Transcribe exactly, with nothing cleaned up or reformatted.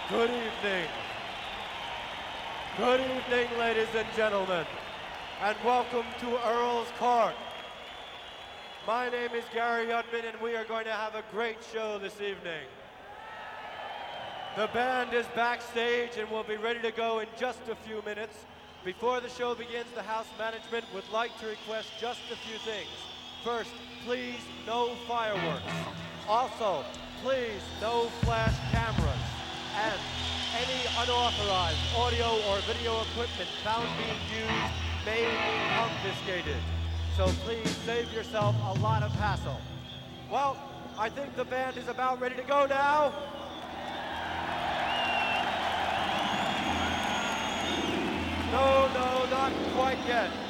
Good evening. Good evening, ladies and gentlemen, and welcome to Earl's Court. My name is Gary Udman, and we are going to have a great show this evening. The band is backstage and will be ready to go in just a few minutes. Before the show begins, the house management would like to request just a few things. First, please, no fireworks. Also, please, no flash cameras. And any unauthorized audio or video equipment found being used may be confiscated. So please save yourself a lot of hassle. Well, I think the band is about ready to go now. No, no, not quite yet.